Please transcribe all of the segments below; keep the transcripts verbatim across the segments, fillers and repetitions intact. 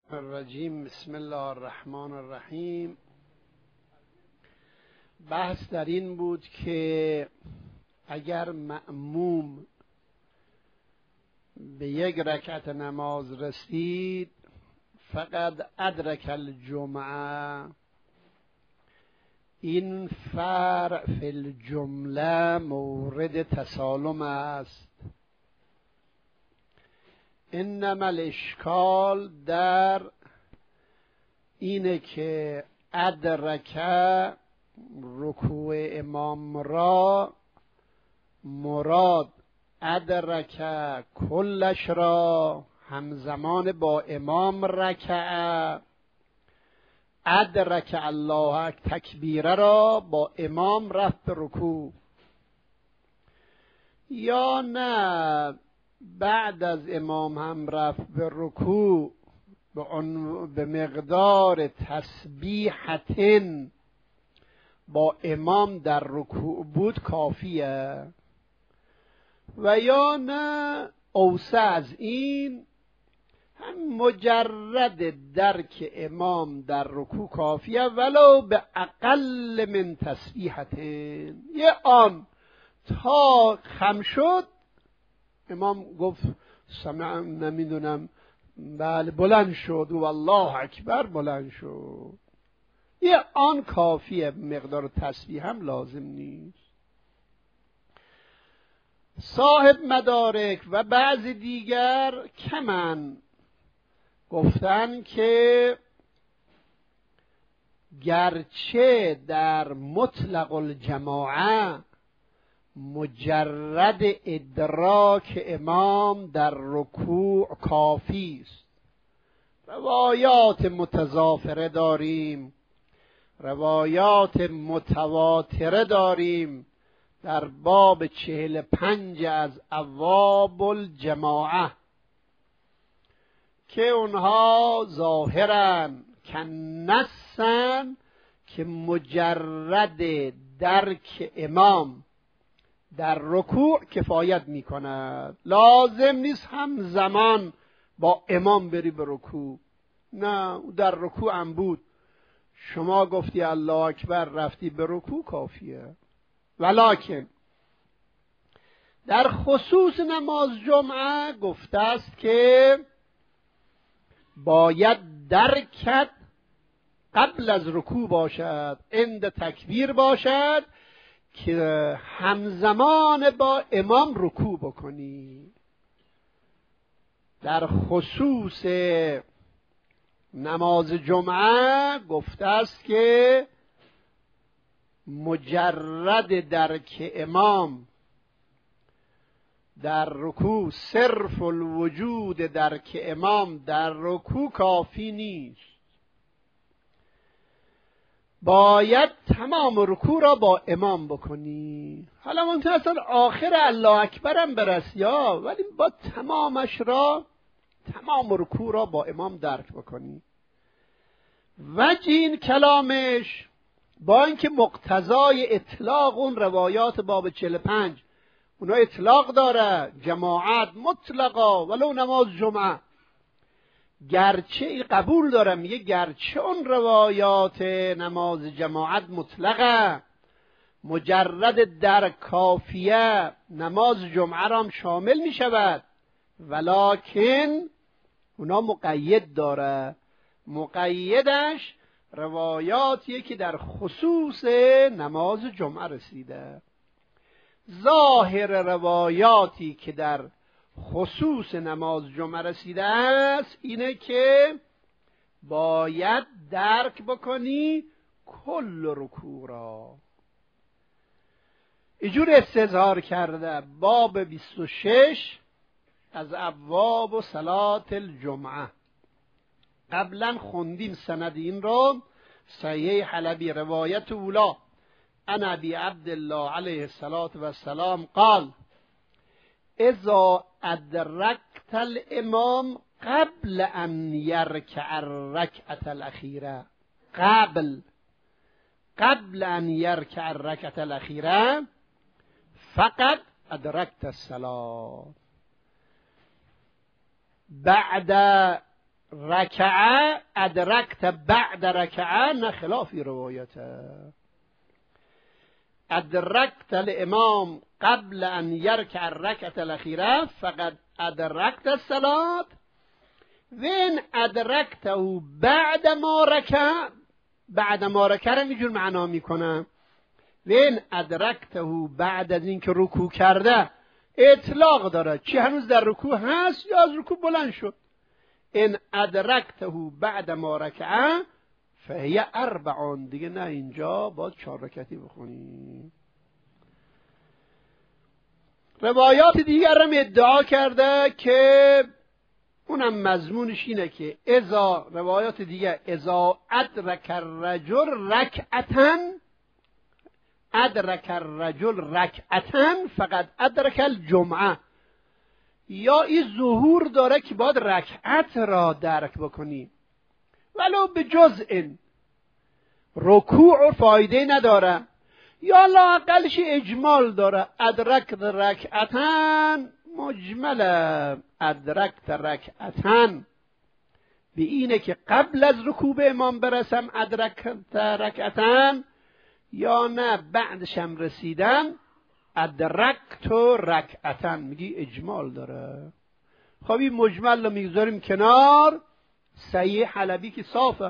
الرجیم. بسم الله الرحمن الرحیم. بحث در این بود که اگر مأموم به یک رکعت نماز رسید فقط ادرک الجمعه، این فرع فی الجمله مورد تسالم است. انما الاشکال در اینه که ادرک رکوع امام را مراد ادرک کلش را همزمان با امام رکع، ادرک الله تکبیره را با امام رفت به رکوع، یا نه بعد از امام هم رفت به رکوع به مقدار تسبیحتن با امام در رکوع بود کافیه، و یا نه اوسع از این هم مجرد درک امام در رکوع کافیه ولو به اقل من تسبیحتن. یه آن تا خم شد امام گفت سمع نمیدونم بله بلند شد و الله اکبر بلند شد، یه آن کافیه، مقدار تسبیح هم لازم نیست. صاحب مدارک و بعض دیگر کمن گفتن که گرچه در مطلق الجماعه مجرد ادراک امام در رکوع کافی است، روایات متضافره داریم، روایات متواتره داریم در باب چهل پنج از ابواب الجماعه که اونها ظاهرا کنسن که مجرد درک امام در رکوع کفایت می کند، لازم نیست همزمان با امام بری به رکوع. نه، در رکوع هم بود، شما گفتی الله اکبر رفتی به رکوع کافیه. ولکن در خصوص نماز جمعه گفته است که باید درکت قبل از رکوع باشد، عند تکبیر باشد که همزمان با امام رکوع بکنی. در خصوص نماز جمعه گفته است که مجرد درک امام در رکوع، صرف الوجود درک امام در رکوع کافی نیست، باید تمام رکوع را با امام بکنی. حالا ممکن است آخر الله اکبر هم برسی ها، ولی با تمامش را، تمام رکوع را با امام درک بکنی. وجه این کلامش با اینکه مقتضای اطلاق اون روایات باب چهل و پنج اونا اطلاق داره، جماعت مطلقا ولو نماز جمعه، گرچه ای قبول دارم، میگه گرچه اون روایات نماز جماعت مطلقه، مجرد در کافیه نماز جمعه را هم شامل می شود، ولکن اونا مقید داره. مقیدش روایاتیه که در خصوص نماز جمعه رسیده. ظاهر روایاتی که در خصوص نماز جمعه رسیده است اینه که باید درک بکنی کل رکوع را. اینجور استظهار کرده باب بیست و شش از ابواب و صلات الجمعه. قبلا خوندیم سند این رو، صحیح حلبی روایت اولا عن ابی عبدالله علیه الصلاة والسلام قال اذا ادرکت الامام قبل ان یرکع الرکعة الاخیره، قبل قبل ان یرکع الرکعة الاخیره فقط ادرکت الصلاة. بعد رکعه ادرکت بعد رکعه، نه خلافی روایته. ادرکت الامام قبل ان یرکع الرکعه الاخیره فقد ادرکت الصلاة، وین ادرکته بعد ما رکع، بعد ما رکع رو اینجور معنا میکنم، وین ادرکته بعد از اینکه رکوع کرده، اطلاق داره، چی هنوز در رکوع هست یا از رکوع بلند شد. این ادرکته بعد ما رکع فهی اربعون، دیگه نه اینجا باید چهار رکعتی بخونی. روایات دیگر هم ادعا کرده که اونم مضمونش اینه که اذا، روایات دیگه، اذا ادرک الرجل رکعتن، ادرک الرجل رکعتن فقط ادرک الجمعه، یا این ظهور داره که باید رکعت را درک بکنی ولو به جزء، رکوع فایده نداره، یا لااقلش اجمال داره، ادرکت رکعتن مجمل، ادرکت رکعتن به اینه که قبل از رکوع به امام برسم ادرکت رکعتن، یا نه بعدشم رسیدم ادرکت رکعتن، میگی اجمال داره. خب این مجمل رو میگذاریم کنار. صحیح حلبی که صافه،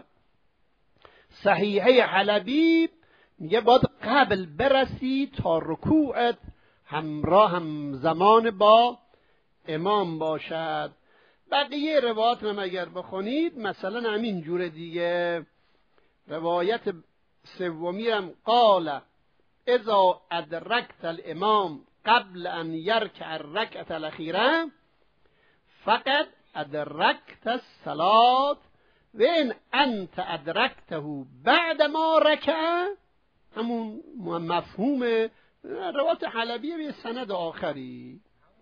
صحیحه حلبی میگه باید قبل برسی تا رکوعت همراه هم زمان با امام باشد. بقیه روایات هم اگر بخونید مثلا همین جور دیگه. روایت سومی هم قال اذا ادرکت الامام قبل ان یرکع الرکعه الاخیره فقط ادرکت الصلاة، و ان انت ادرکته بعد ما رکع، همون مفهوم روایت حلبیه به سند آخری.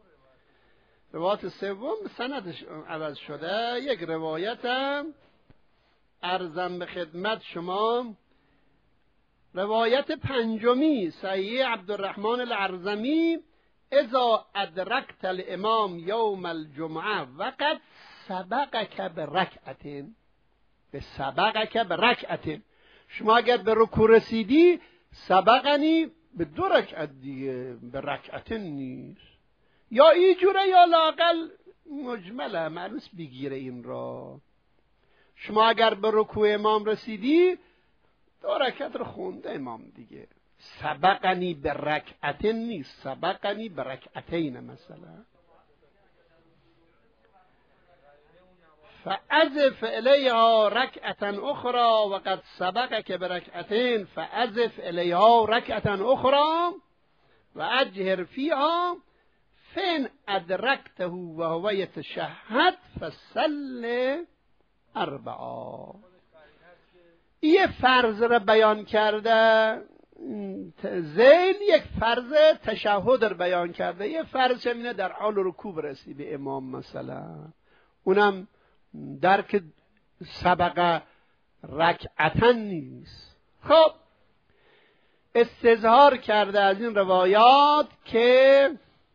روایت سوم سندش عوض شده. یک روایتم عرضم به خدمت شما، روایت پنجمی صحیح عبدالرحمن العرزمی اذا ادرکت الامام یوم الجمعه وقد سبقک برکعت، به سبقک برکعت، شما اگر به رکوع رسیدی سبقنی به دو رکعت دیگه، به رکعت نیست. یا اینجوره یا لاقل مجمله، معنیس بگیره این را. شما اگر به رکوع امام رسیدی دو رکعت رو خونده امام دیگه، سبقنی به رکعت نیست، سبقنی به رکعتین مثلا. فأضف الیها رکعتا اخرى وقد سبقک برکعتین فأضف الیها رکعتا اخرى و اجهر فیها فین ادرکته و هو یتشهد فصل اربعا. یه فرض را بیان کرده زید، یک فرض تشهد را بیان کرده. یه فرض چمینه در حال رکوع برسی به امام مثلا، اونم درک سبقه رکعتن نیست. خب استظهار کرده از این روایات که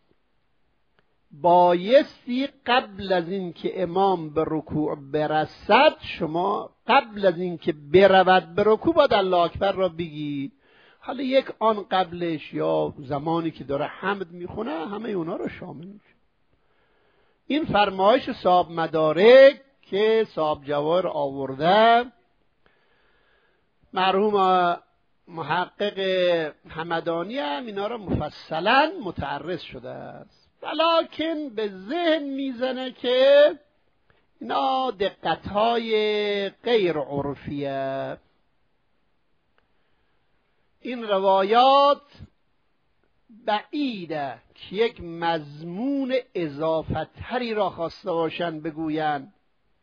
بایستی قبل از این که امام به رکوع برسد، شما قبل از این که برود به رکوع باید الله اکبر را بگی. حالا یک آن قبلش یا زمانی که داره حمد میخونه همه اونا رو شامل میشه. این فرمایش صاحب مدارک که صاحب جواهر آورده، مرحوم محقق همدانی هم اینا رو مفصلا متعرض شده است، ولیکن به ذهن میزنه که اینا دقتهای غیر عرفیه. این روایات بعیده که یک مضمون اضافتری را خواسته باشند بگویند.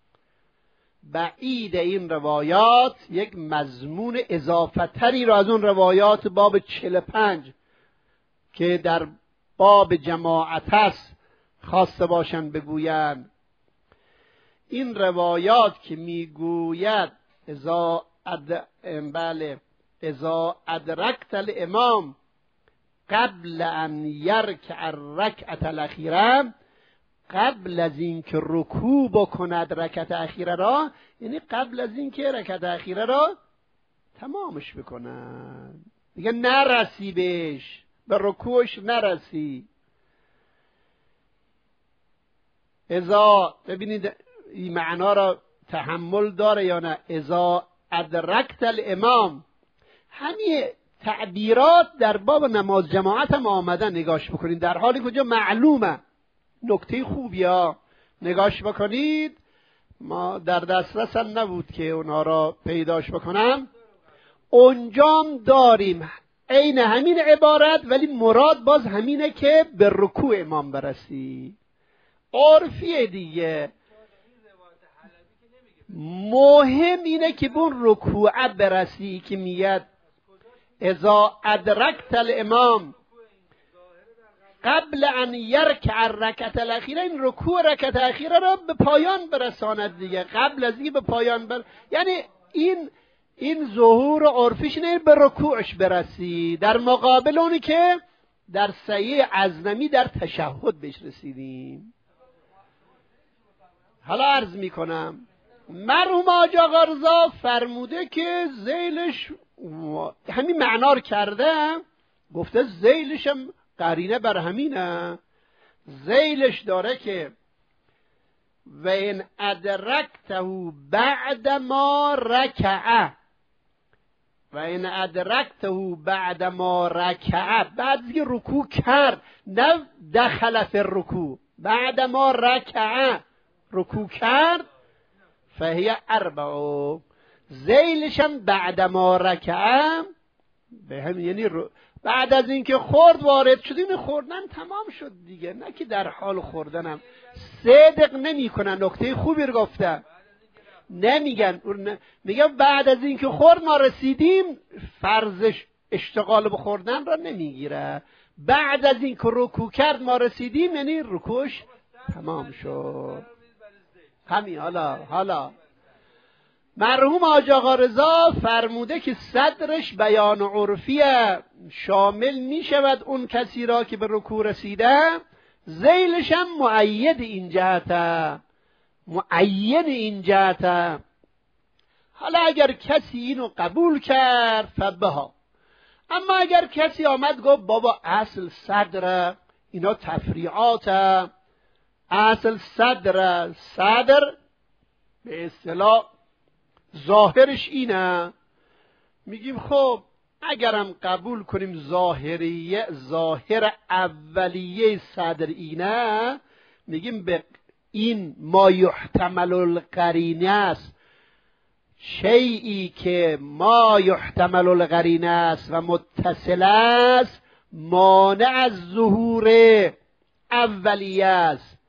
بعید این روایات یک مضمون اضافتری را از اون روایات باب چهل و پنج که در باب جماعت است خواسته باشند بگویند. این روایات که میگوید اذا اد... بله اذا ادرکت الامام قبل ان یرکع الرکعه الاخیره قبل از این که رکوع بکند رکعت اخیره را، یعنی قبل از این که رکعت اخیره را تمامش بکنن، دیگه نرسی بهش، به رکوعش نرسی. اذا، ببینید این معنا را تحمل داره یا نه، اذا ادرکت الامام. همین تعبیرات در باب نماز جماعت هم آمدن، نگاش بکنید، در حالی کجا معلومه. نکته خوبی ها نگاش بکنید، ما در دسترس هم نبود که اونها را پیداش بکنم. اونجام داریم عین همین عبارت، ولی مراد باز همینه که به رکوع امام برسی. عرفیه دیگه، مهم اینه که به اون رکوع برسی که میاد اذا ادرکت الامام قبل ان یرکع الرکعت الاخیره. این رکوع رکعت اخیره را به پایان برساند دیگه، قبل از اینکه به پایان بر، یعنی این این ظهور عرفیش نه، به رکوعش برسی، در مقابل اونی که در سعی ازنمی در تشهد بهش رسیدیم. حالا عرض میکنم مرحوم حاج آقا رضا فرموده که ذیلش همین معنار کرده، گفته ذیلش هم قرینه بر همینه. ذیلش داره که و این ادرکته بعد ما رکعه، و این ادرکته بعد ما رکعه، بعد که رکوع کرد، نه دخل فی الرکوع، بعد ما رکعه رکوع کرد، فهی اربع. ذیلش هم بعد ما رکعه، به هم یعنی رو بعد از اینکه خورد وارد شد، این خوردن تمام شد دیگه، نه که در حال خوردنم. صدق نمی کنن، نکته خوبی رو گفتن، نمیگن، میگن بعد از اینکه خورد ما رسیدیم، فرضش اشتغال به خوردن را نمیگیره. بعد از اینکه رکوع کرد ما رسیدیم، یعنی رکوعش تمام شد. همین. حالا حالا مرحوم حاج آقا رضا فرموده که صدرش بیان عرفیه، شامل می شود اون کسی را که به رکوع رسیده. ذیلش هم مؤید این جهته، مؤید این جهته. حالا اگر کسی اینو قبول کرد فبها، اما اگر کسی آمد گفت بابا اصل صدر اینا تفریعات، اصل صدر صدر به اصطلاح ظاهرش اینه، میگیم خب اگرم قبول کنیم ظاهریه، ظاهر اولیه صدر اینه، میگیم به این ما یحتمل القرینه است، شیئی که ما یحتمل القرینه است و متصل است، مانع از ظهور اولیه است.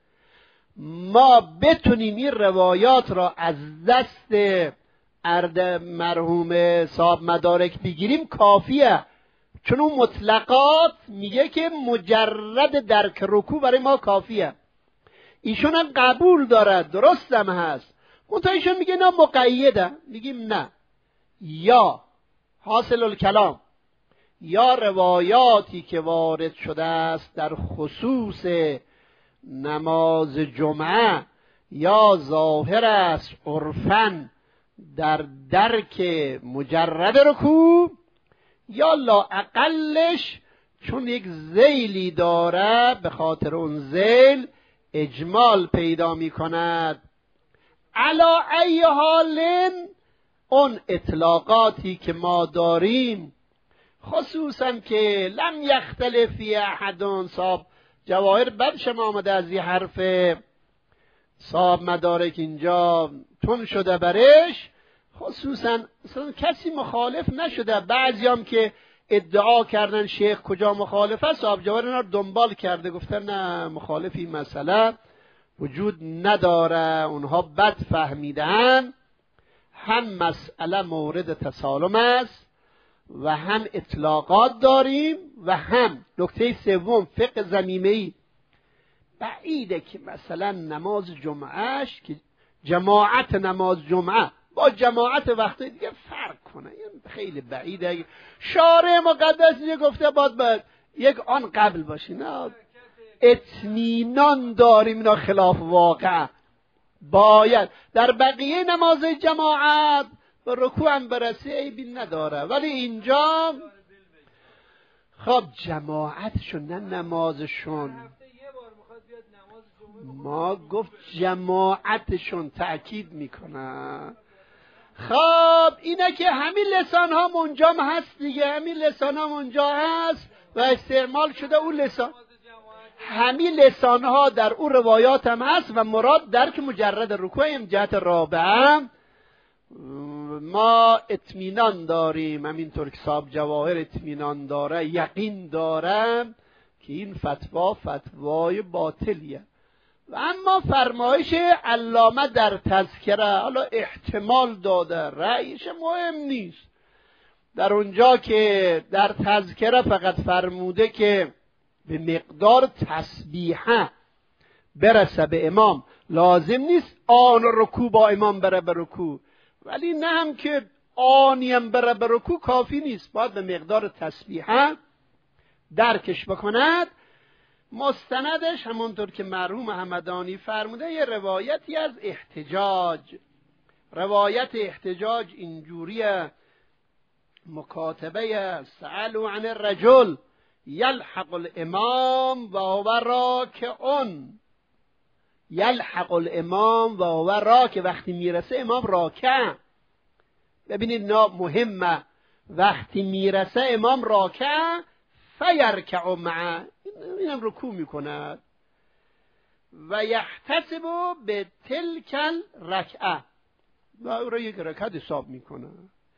ما بتونیم این روایات را از دست ارد مرحوم صاحب مدارک بگیریم کافیه، چون اون مطلقات میگه که مجرد درک رکوع برای ما کافیه. ایشون هم قبول دارد، درست هم هست، منتها ایشون میگه نه مقیده. میگیم نه، یا حاصل الکلام، یا روایاتی که وارد شده است در خصوص نماز جمعه یا ظاهر است عرفاً در درک مجرد رکوع، یا لااقلش چون یک ذیلی داره به خاطر اون ذیل اجمال پیدا می کند. علا ای حالن اون اطلاقاتی که ما داریم، خصوصا که لم یختلفی احدون، صاحب جواهر بد شما آمده از این حرف صاحب مدارک اینجا تون شده برش، خصوصا کسی مخالف نشده. بعضی هم که ادعا کردن شیخ کجا مخالف است، صاحب جواهر اینا رو دنبال کرده، گفتن نه مخالف این مسئله وجود نداره، اونها بد فهمیدن. هم مسئله مورد تسالم است و هم اطلاقات داریم، و هم نکته سوم فقه ضمیمه‌ای. بعیده که مثلا نماز جمعهش که جماعت نماز جمعه با جماعت وقت دیگه فرق کنه، این خیلی بعیده. شارع مقدس دیگه گفته باید باید یک آن قبل باشی، نه اطمینان داریم اینا خلاف واقع. باید در بقیه نماز جماعت به رکوع هم برسی عیبی نداره، ولی اینجا خب جماعتشون نه نمازشون. ما گفت جماعتشون تأکید میکنن. خب اینه که همین لسان ها اونجا هست دیگه، همین لسان ها اونجا هست و استعمال شده اون لسان، همین لسان ها در اون روایات هم هست و مراد درک مجرد رکوع هم جهت رابعه. ما اطمینان داریم، همینطور که صاحب جواهر اطمینان داره، یقین دارم که این فتوا فتوای باطلیه. و اما فرمایش علامه در تذکره حالا احتمال داده، رأیش مهم نیست. در اونجا که در تذکره فقط فرموده که به مقدار تسبیحه برسه به امام، لازم نیست آن رکوع با امام بره به رکوع، ولی نه هم که آنیم بره به رکوع کافی نیست، باید به مقدار تسبیحه درکش بکند. مستندش همونطور که مرحوم همدانی فرموده یه روایتی از احتجاج. روایت احتجاج اینجوریه: مکاتبه سألوا عن الرجل یلحق الامام و هو راکعون، یلحق الامام و هو راکع، وقتی میرسه امام راکع. ببینید نا مهمه، وقتی میرسه امام راکع فیرکع معه، اینم رکوع میکند. و یحتسب به تلک الرکعه، و او را یک رکعت حساب میکنه.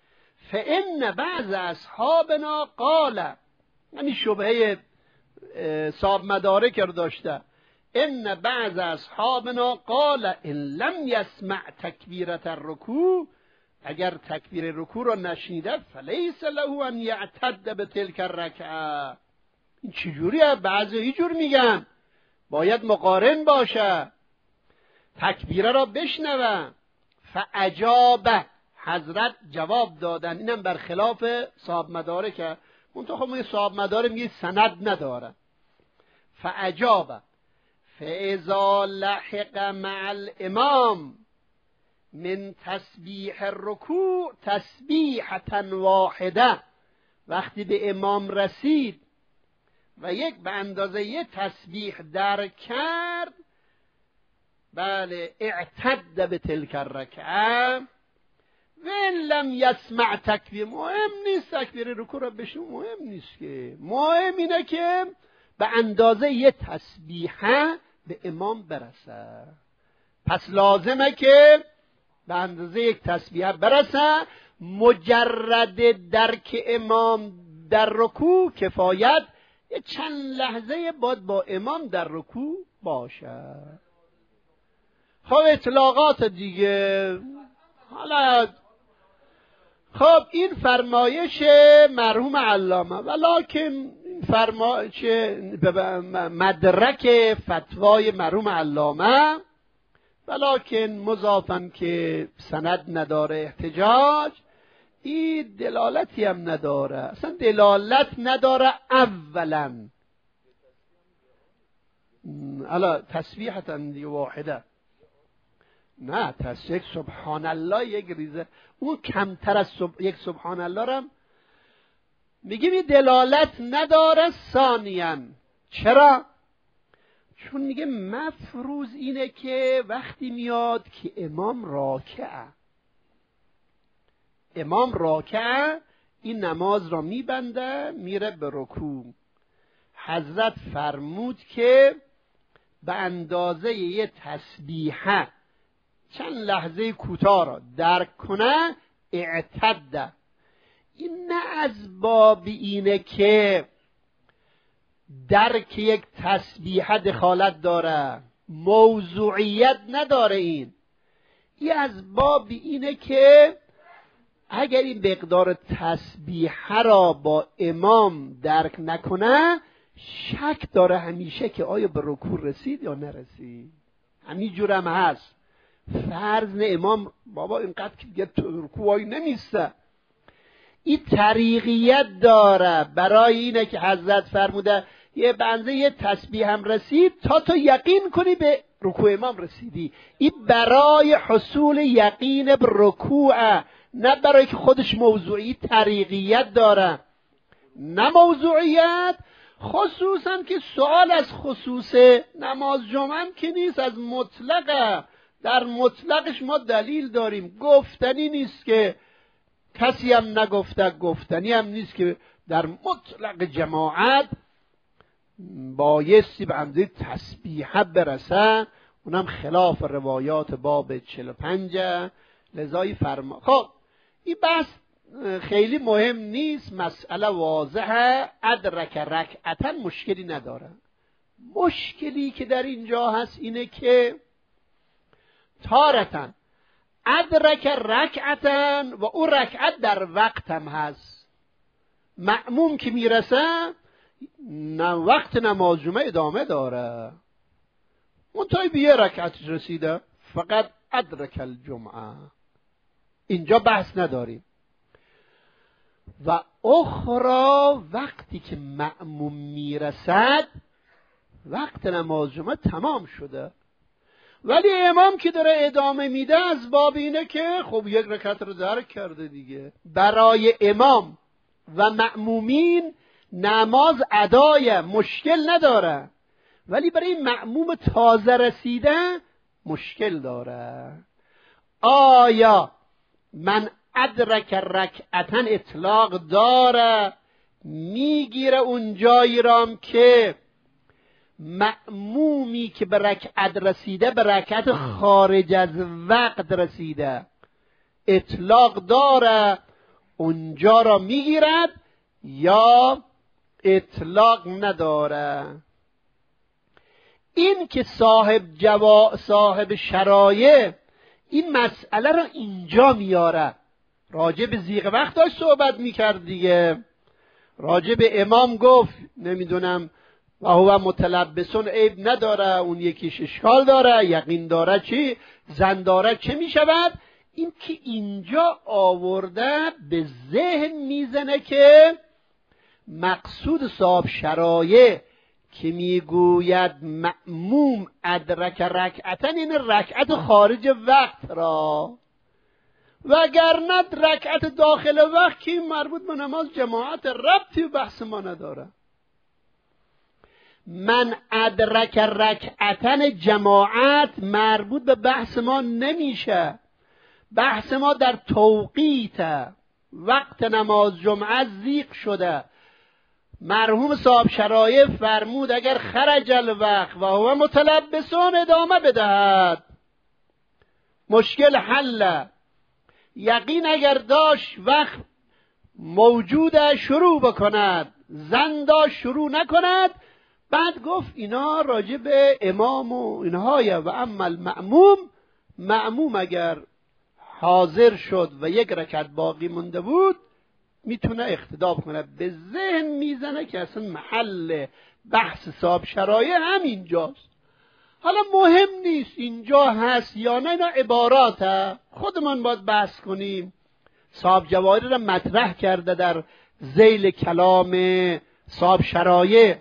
فان بعض اصحابنا قال، یعنی شبهه صاحب مدارک رو داشته، ان بعض اصحابنا قال ان لم یسمع تکبیرة الرکوع، اگر تکبیر رکوع رو نشنیده فلیس له ان یعتد به تلک الرکعه. این چجوریه؟ بعضی اینجور میگن باید مقارن باشه، تکبیره را بشنوه. فاجابه، حضرت جواب دادن، اینم برخلاف صاحب مدارکه، منتها خب صاحب مدارک میگه سند نداره. فاجابه فاذا لحق مع الامام من تسبیح الرکوع تسبیحة واحده، وقتی به امام رسید و یک به اندازه یک تسبیح درک کرد، بله اعتد به تلک الرکعه. وین لم یسمع تکبیر، مهم نیست تکبیر رکوع را بشنو، مهم نیست که، مهم اینه که به اندازه یک تسبیحه به امام برسه. پس لازمه که به اندازه یک تسبیحه برسه، مجرد درک امام در رکوع کفایت، یه چند لحظه باید با امام در رکوع باشه. خب اطلاقات دیگه. حالا خب این فرمایش مرحوم علامه، ولکن فرمایش مدرک فتوای مرحوم علامه، ولکن مضافن که سند نداره احتجاج، این دلالتی هم نداره، اصلا دلالت نداره. اولا الا تسبیحة واحده، نه تسبیح سبحان الله یک ریزه، اون کمتر از سب... یک سبحان الله رم میگیم این دلالت نداره. ثانیاً چرا؟ چون میگه مفروض اینه که وقتی میاد که امام راکعه، امام راکع، این نماز را میبنده میره به رکوع. حضرت فرمود که به اندازه یه تسبیحه چند لحظه کوتاه را درک کنه اعتد. این نه از باب اینه که درک یک تسبیحه دخالت داره، موضوعیت نداره. این این از باب اینه که اگر این مقدار تسبیحه را با امام درک نکنه، شک داره همیشه که آیا به رکوع رسید یا نرسید. همین جور هم هست. فرض نه امام بابا اینقدر که دیگه رکوعی نمیسته، این طریقیت داره. برای اینه که حضرت فرموده یه بنده یه تسبیح هم رسید تا تو یقین کنی به رکوع امام رسیدی. این برای حصول یقین به رکوع، نه برای که خودش موضوعی طریقیت داره، نه موضوعیت. خصوصا که سوال از خصوص نماز جمعه هم که نیست، از مطلقه. در مطلقش ما دلیل داریم، گفتنی نیست که کسی هم نگفته، گفتنی هم نیست که در مطلق جماعت بایستی به اندازه تسبیح برسن، اونم خلاف روایات باب چهل و پنج. لذایی فرما. خب این بحث خیلی مهم نیست، مسئله واضحه. ادرک رکعتا مشکلی نداره. مشکلی که در اینجا هست اینه که تارتن ادرک رکعتا و اون رکعت در وقت هم هست. مأموم که میرسه نه وقت نماز جمعه ادامه داره، منتهی به یه رکعت رسیده، فقط ادرک الجمعه. اینجا بحث نداریم. و اخرى وقتی که مأموم میرسد وقت نماز جمعه تمام شده، ولی امام که داره ادامه میده از باب اینه که خب یک رکعت رو درک کرده دیگه. برای امام و مأمومین نماز ادای مشکل نداره، ولی برای مأموم تازه رسیده مشکل داره. آیا من ادرک رکعتن اطلاق داره؟ میگیره اون جایی رام که مأمومی که به رکعت رسیده به رکعت خارج از وقت رسیده، اطلاق داره، اونجا را میگیرد یا اطلاق نداره؟ این که صاحب جوا صاحب شرایع این مسئله را اینجا میاره. راجع به ضیق وقت داشت صحبت میکرد دیگه. راجع به امام گفت نمیدونم و هو متلبسون عیب نداره، اون یکیش اشکال داره، یقین داره چی، زن داره چه میشود. این که اینجا آورده به ذهن میزنه که مقصود صاحب شرایع که میگوید مأموم ادرک رکعتن، این رکعت خارج وقت را، وگرنه رکعت داخل وقت که مربوط به نماز جماعت ربطی و بحث ما نداره. من ادرک رکعتن جماعت مربوط به بحث ما نمیشه. بحث ما در توقیت وقت نماز جمعه ضیق شده. مرحوم صاحب شرایع فرمود اگر خرج الوقت و هو متلبسون ادامه بدهد، مشکل حل. یقین اگر داشت وقت موجوده شروع بکند، زن داشت شروع نکند. بعد گفت اینا راجع به امام و اینهای و اما المأموم، مأموم اگر حاضر شد و یک رکعت باقی مونده بود میتونه اقتدا کنه. به ذهن میزنه که اصلا محل بحث صاحب شرایع همینجاست. حالا مهم نیست اینجا هست یا نه، اینا عباراته، خودمان باید بحث کنیم. صاحب جواهر را مطرح کرده در ذیل کلام صاحب شرایع.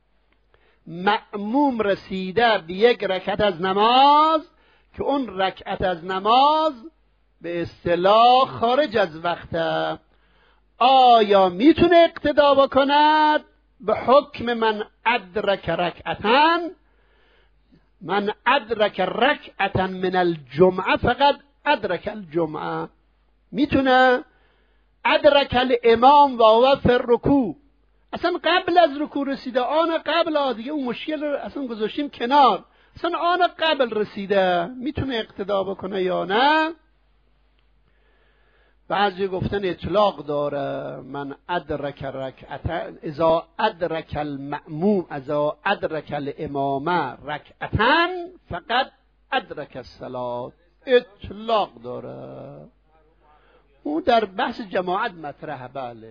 مأموم رسیده به یک رکعت از نماز که اون رکعت از نماز به اصطلاح خارج از وقته، آیا میتونه اقتدا بکند به حکم من ادرک رکعتن؟ من ادرک رکعتن من الجمعه فقط ادرک الجمعه. میتونه ادرک الامام و هو فی الرکوع، اصلا قبل از رکوع رسیده، آن قبل دیگه اون مشکل رو اصلا گذاشتیم کنار، اصلا آن قبل رسیده، میتونه اقتدا بکنه یا نه؟ بعضی گفتن اطلاق داره. من ادرک رکعتن اذا ادرک المأموم اذا ادرک الامام رکعتن فقط ادرک الصلاة. اطلاق داره، او در بحث جماعت مطرحه. بله،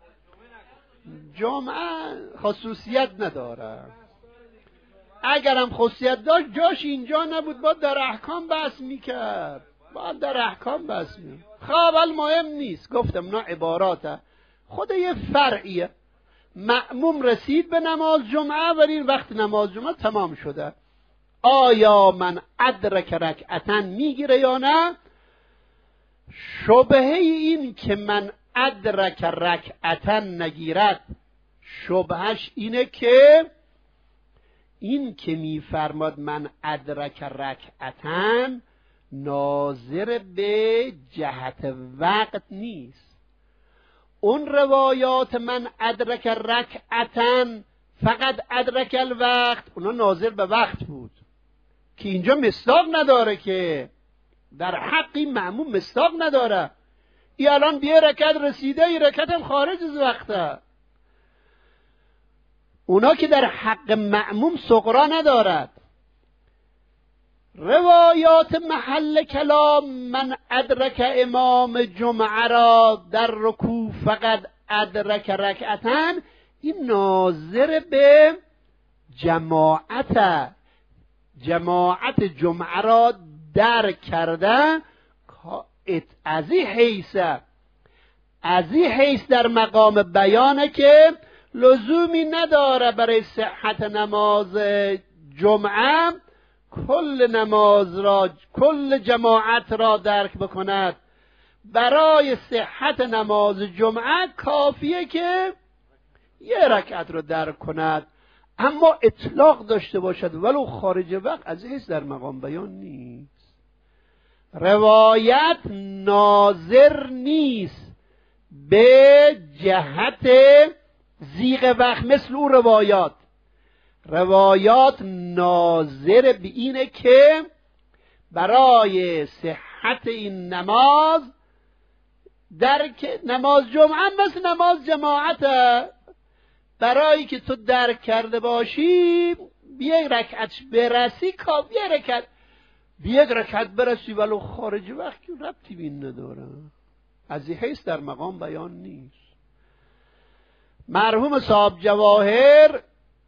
جمعه خصوصیت نداره. اگرم خصوصیت داشت جاش اینجا نبود، باید در احکام بحث میکرد، باید در احکام بحث میکرد. خب المهم نیست، گفتم نه عباراته، خود یه فرعیه. مأموم رسید به نماز جمعه ولی وقت نماز جمعه تمام شده، آیا من ادرک رکعتن میگیره یا نه؟ شبهه این که من ادرک رکعتن نگیرد، شبهش اینه که این که میفرماد من ادرک رکعتن ناظر به جهت وقت نیست. اون روایات من ادرک رکعتن فقط ادرک الوقت اونا ناظر به وقت بود که اینجا مصداق نداره، که در حقی مأموم مصداق نداره. ای الان بیه رکعت رسیده، ای رکعت هم خارج از وقته. اونا که در حق مأموم سغرا ندارد. روایات محل کلام من ادرک امام جمعه را در رکوع فقط ادرک رکعتن، این ناظر به جماعت، جماعت جمعه را درک کرده. از این حیث از این حیث در مقام بیانه که لزومی نداره برای صحت نماز جمعه کل نماز را، کل جماعت را درک بکند. برای صحت نماز جمعه کافیه که یه رکعت رو درک کند، اما اطلاق داشته باشد ولو خارج وقت، از این در مقام بیان نیست. روایت ناظر نیست به جهت زیغ وقت مثل او روایات. روایات ناظر به اینه که برای صحت این نماز، درک نماز جمعه مثل نماز جماعت، برای که تو درک کرده باشی بیای رکعت برسی کافی، یک رکعت بیاد رکعت برسی ولو خارج وقت که ربطی بین نداره، از این حیث در مقام بیان نیست. مرحوم صاحب جواهر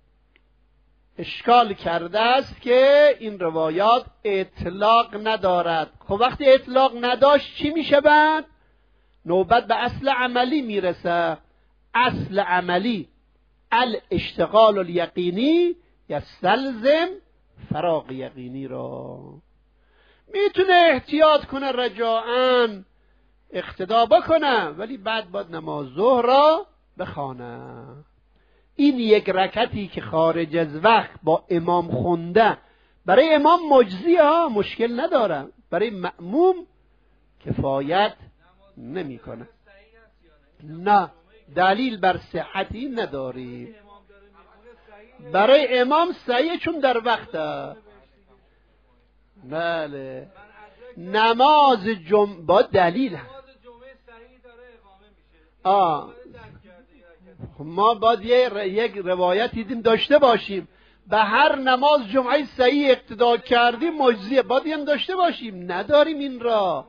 اشکال کرده است که این روایات اطلاق ندارد. خب وقتی اطلاق نداشت چی میشه بعد؟ نوبت به اصل عملی میرسه. اصل عملی الاشتغال الیقینی یستلزم فراغ یقینی را. میتونه احتیاط کنه، رجاءً اقتدا بکنه، ولی بعد باید نماز ظهر را بخونه. این یک رکعتی که خارج از وقت با امام خونده برای امام مجزی ها مشکل نداره، برای مأموم کفایت نمیکنه. نه دلیل بر صحتی نداری. برای امام صحیح چون در وقته. بله نماز جمعه با دلیل آه ما باید یک روایت دیدیم داشته باشیم به هر نماز جمعه صحیح اقتدا کردیم مجزیه، باید هم داشته باشیم. نداریم این را،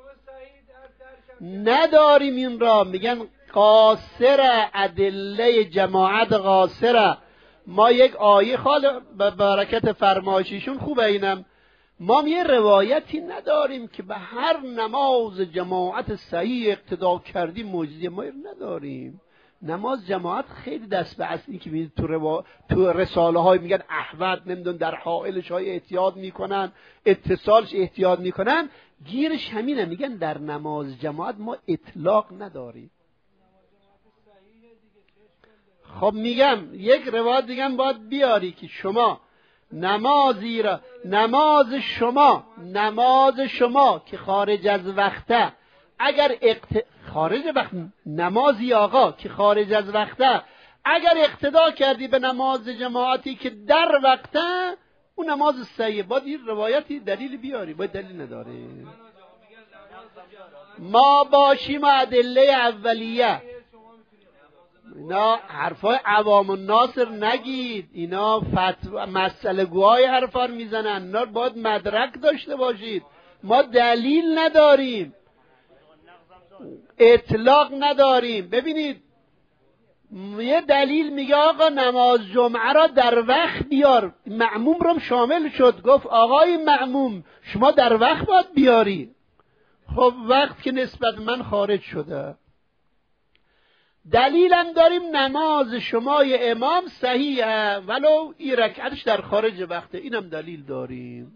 نداریم این را. میگن قاصر ادله جماعت قاصره. ما یک آیه خال به برکت فرمایشیشون خوبه اینم، ما یه روایتی نداریم که به هر نماز جماعت صحیح اقتدا کردیم مجزیه، ما نداریم. نماز جماعت خیلی دست به اصلی که میدید تو, روا... تو رساله های میگن احوت نمیدون در حائلش های احتیاط میکنن، اتصالش احتیاط میکنن، گیرش همینه. میگن در نماز جماعت ما اطلاق نداریم. خب میگم یک روایت دیگه باید بیاری که شما نمازی را، نماز شما نماز شما که خارج از وقته، اگر اقت... خارج وقت نمازی آقا که خارج از وقته اگر اقتدا کردی به نماز جماعتی که در وقته، اون نماز صحیح. باید این روایتی دلیل بیاری، باید دلیل نداره. ما باشیم ادله اولیه. اینا حرفای عوام الناصر نگید، اینا فتوا مسئله گوهای حرفا میزنن، اینا باید مدرک داشته باشید. ما دلیل نداریم، اطلاق نداریم. ببینید یه دلیل میگه آقا نماز جمعه را در وقت بیار، مأموم رو شامل شد، گفت آقای مأموم شما در وقت باید بیاری. خب وقت که نسبت من خارج شده، دلیلم داریم نماز شمای امام صحیحه ولو این رکعتش در خارج وقته، اینم دلیل داریم.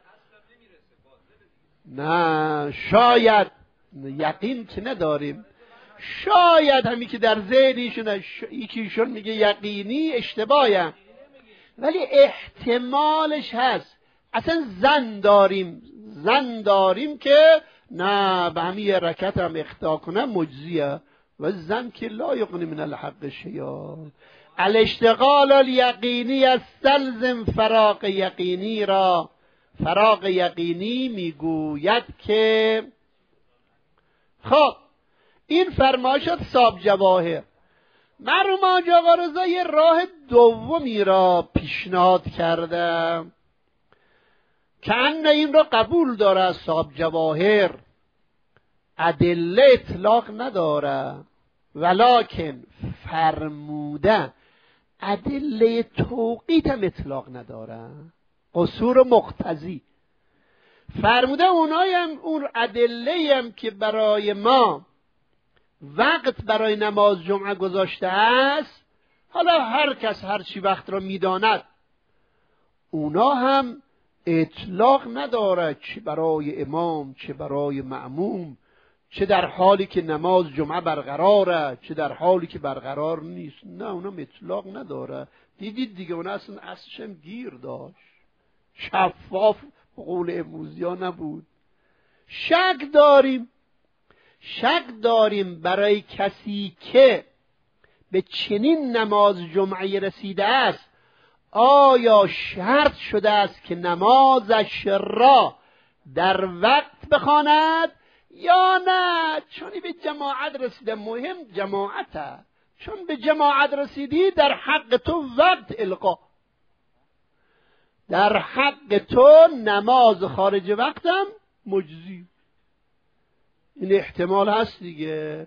نه شاید، یقین که نداریم، شاید همی که در ذهنیشون یکیشون میگه یقینی اشتباهه، ولی احتمالش هست. اصلا زن داریم زن داریم که نه به همین رکعت هم اخطا کنه مجزیه، و زن که لا یغنی من الحق شیئا. الاشتغال الیقینی استلزم فراق یقینی را. فراق یقینی میگوید که خب این فرمایشات صاحب جواهر. مرحوم حاج آقا رضا یه راه دومی را پیشنهاد کرده که ان این را قبول داره از صاحب جواهر، ادله اطلاق نداره ولکن فرموده ادله توقیت هم اطلاق نداره، قصور مقتضی. فرموده اونایی هم اون ادله هم که برای ما وقت برای نماز جمعه گذاشته است، حالا هر کس هر چی وقت را میداند، اونا هم اطلاق نداره، چه برای امام چه برای مأموم، چه در حالی که نماز جمعه برقراره چه در حالی که برقرار نیست. نه اونا اطلاق نداره. دیدید دیگه اونا اصلا اصلش هم گیر داشت، شفاف قول امروزی ها نبود. شک داریم شک داریم برای کسی که به چنین نماز جمعه رسیده است، آیا شرط شده است که نمازش را در وقت بخواند یا نه؟ چون به جماعت رسیده، مهم جماعته، چون به جماعت رسیدی در حق تو وقت القا، در حق تو نماز خارج وقتم مجزی. این احتمال هست دیگه،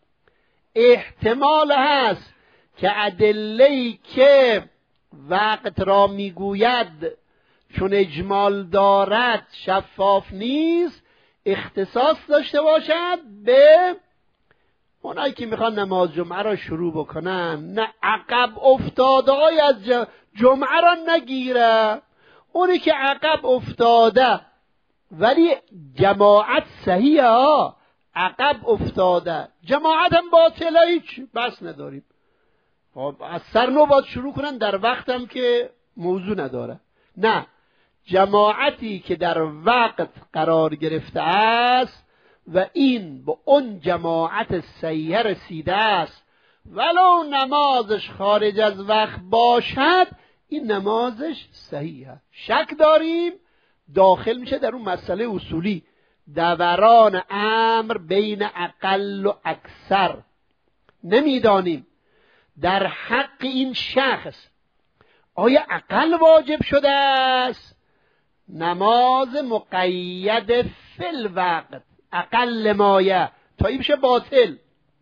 احتمال هست که ادله‌ای که وقت را میگوید چون اجمال دارد شفاف نیست، اختصاص داشته باشد به اونایی که میخوان نماز جمعه را شروع بکنن، نه عقب افتاده های از جمعه را نگیره. اونی که عقب افتاده ولی جماعت صحیحه ها، عقب افتاده جماعت هم باطله، هیچ بس نداریم، از سر نو باید شروع کنن در وقتم که موضوع نداره. نه، جماعتی که در وقت قرار گرفته است و این به اون جماعت صحیحه رسیده است، ولو نمازش خارج از وقت باشد، این نمازش صحیحه. شک داریم داخل میشه در اون مسئله اصولی، دوران امر بین اقل و اکثر. نمیدانیم در حق این شخص آیا اقل واجب شده است، نماز مقید فی الوقت اقل مایه تا این بشه باطل،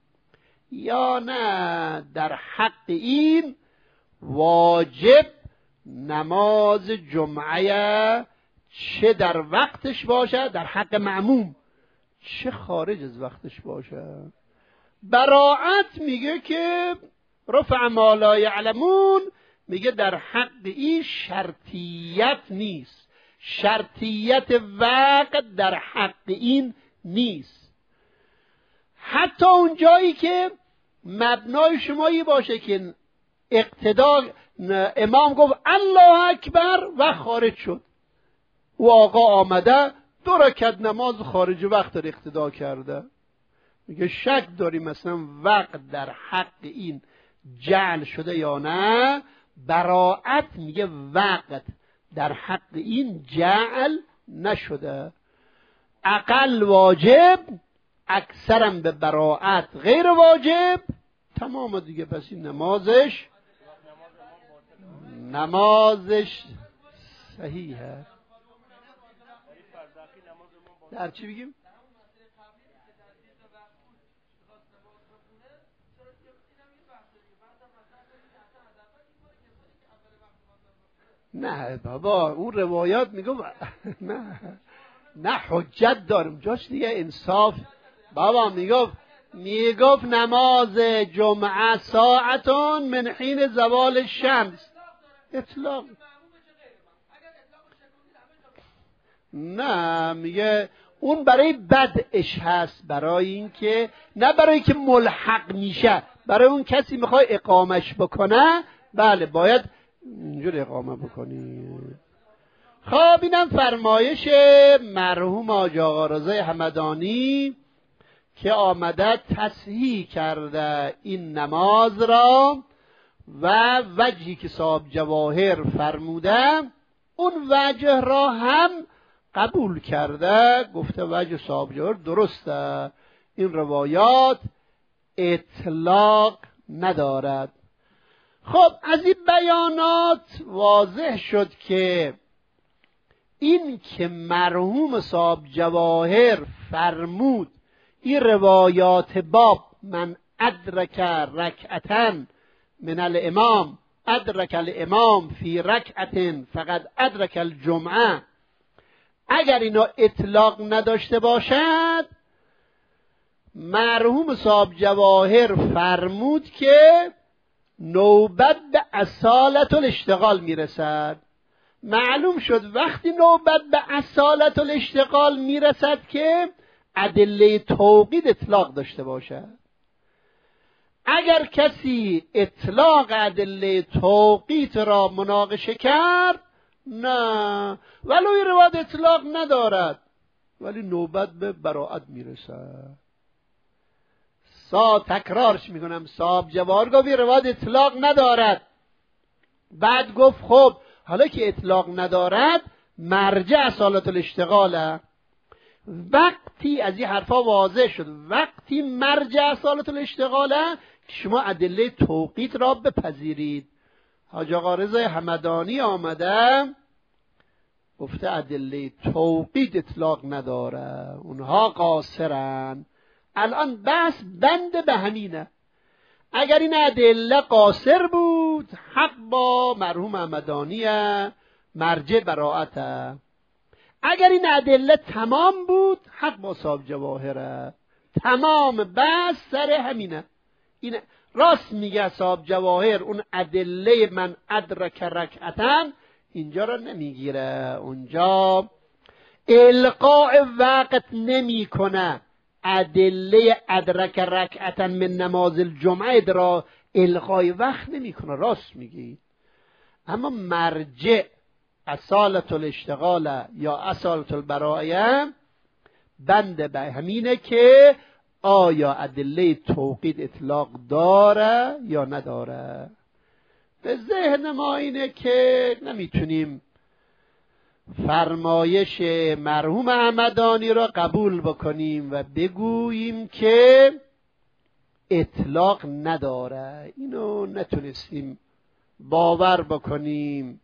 یا نه در حق این واجب نماز جمعه چه در وقتش باشه در حق معموم چه خارج از وقتش باشه. براعت میگه که رفع ما لا یعلمون، میگه در حق این شرطیت نیست، شرطیت وقت در حق این نیست. حتی اون جایی که مبنای شمایی باشه که اقتدا، امام گفت الله اکبر و خارج شد، و آقا آمده دو رکعت نماز خارج وقت در اقتدا کرده، میگه شک داریم مثلا وقت در حق این جعل شده یا نه. براعت میگه وقت در حق این جعل نشده، اقل واجب، اکثرم به براعت غیر واجب، تمام دیگه. پس این نمازش نمازش صحیحه. در چی بگیم؟ نه بابا اون روایات میگم نه نه حجت دارم جاش دیگه انصاف. بابا میگم میگفت نماز جمعه ساعتون من حین زوال الشمس. اطلاق نه، میگه اون برای بدعش هست، برای این که نه برای که ملحق میشه، برای اون کسی میخوای اقامش بکنه بله باید اینجور اقامه بکنی. خب اینم فرمایش مرحوم حاج آقا رضا همدانی که آمده تصحیح کرده این نماز را و وجهی که صاحب جواهر فرموده اون وجه را هم قبول کرده، گفته وجه صاحب جواهر درسته، این روایات اطلاق ندارد. خب از این بیانات واضح شد که این که مرحوم صاحب جواهر فرمود این روایات باب من ادرک رکعتن من الامام ادرک الامام فی رکعتن فقط ادرک الجمعه، اگر اینا اطلاق نداشته باشد مرحوم صاحب جواهر فرمود که نوبت به اصالت الاشتغال میرسد. معلوم شد وقتی نوبت به اصالت الاشتغال میرسد که ادله توقید اطلاق داشته باشد. اگر کسی اطلاق ادله توقیت را مناقشه کرد نه، ولو این روایت اطلاق ندارد ولی نوبت به براءت میرسد. سا تکرارش میکنم، صاحب جواهر گفت این روایت اطلاق ندارد، بعد گفت خب حالا که اطلاق ندارد مرجع اصالت الاشتغاله. وقتی از این حرفا واضح شد وقتی مرجع اصالت الاشتغاله که شما ادله توقیت را بپذیرید. حاج آقا رضا همدانی آمده گفته ادله توقیت اطلاق نداره، اونها قاصرن. الان بس بند به همینه، اگر این ادله قاصر بود حق با مرحوم همدانیه، مرجع براءته. اگر این ادله تمام بود حق با صاحب جواهره. تمام بس سر همینه. این راست میگه صاحب جواهر، اون ادله من ادرک رکعتن اینجا را نمیگیره، اونجا القاء وقت نمی کنه. ادله ادرک رکعتن من نماز الجمعه را القای وقت نمی کنه، راست میگی. اما مرجع اصالت الاشتغال یا اصالت البرائه بند به همینه که آیا ادله توقید اطلاق داره یا نداره. به ذهن ما اینه که نمیتونیم فرمایش مرحوم همدانی را قبول بکنیم و بگوییم که اطلاق نداره، اینو نتونستیم باور بکنیم.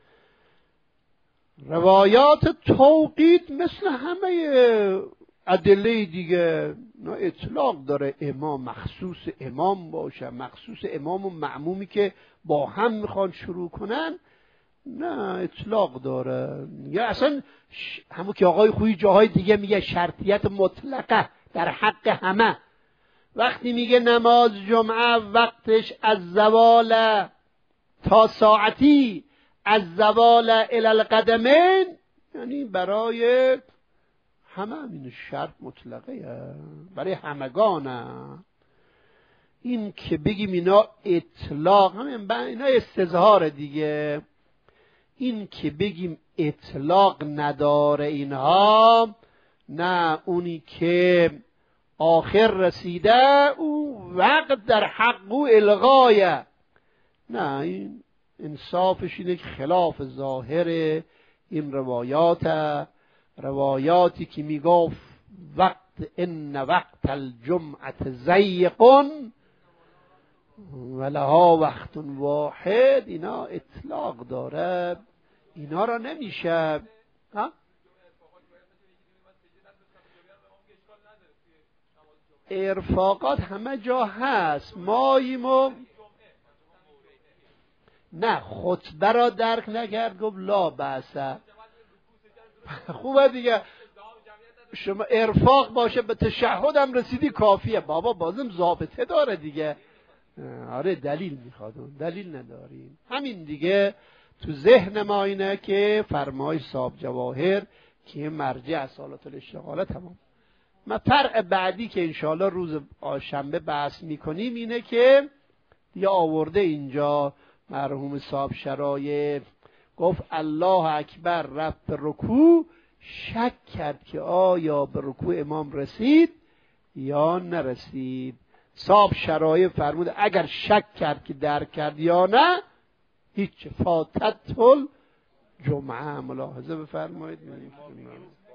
روایات توقید مثل همه ادله دیگه نه اطلاق داره، امام مخصوص امام باشه، مخصوص امام و معمومی که با هم میخوان شروع کنن نه اطلاق داره. یا اصلا همون که آقای خویی جاهای دیگه میگه شرطیت مطلقه در حق همه. وقتی میگه نماز جمعه وقتش از زوال تا ساعتی از زوال الی القدمین یعنی برای همه، همین شرط مطلقه برای همگانه. این که بگیم اینا اطلاق، همین اینا استظهار دیگه. این که بگیم اطلاق نداره اینها نه، اونی که آخر رسیده او وقت در حق و الغایه، نه این انصافش اینه که خلاف ظاهر این روایات، روایاتی که میگفت وقت ان وقت الجمعه ضیقون ولها وقت واحد، اینا اطلاق داره، اینا را نمیشه. ها؟ ارفاقات همه جا هست، ماییمو نه خطبه را درک نکرد گفت لا بأس. خوبه دیگه شما ارفاق باشه به تشهد هم رسیدی کافیه. بابا بازم ضابطه داره دیگه. آره دلیل میخواد، دلیل نداریم. همین دیگه تو ذهن ما اینه که فرمای صاحب جواهر که مرجع اصالت الاشتغاله تمام. ما فرق بعدی که انشاءالله روز شنبه بحث میکنیم اینه که دیگه آورده اینجا مرحوم صاحب شرایع گفت الله اکبر رفت به رکوع، شک کرد که آیا به رکوع امام رسید یا نرسید. صاحب شرایع فرمود اگر شک کرد که درک کرد یا نه هیچ، فاتت الجمعه. ملاحظه بفرمایید.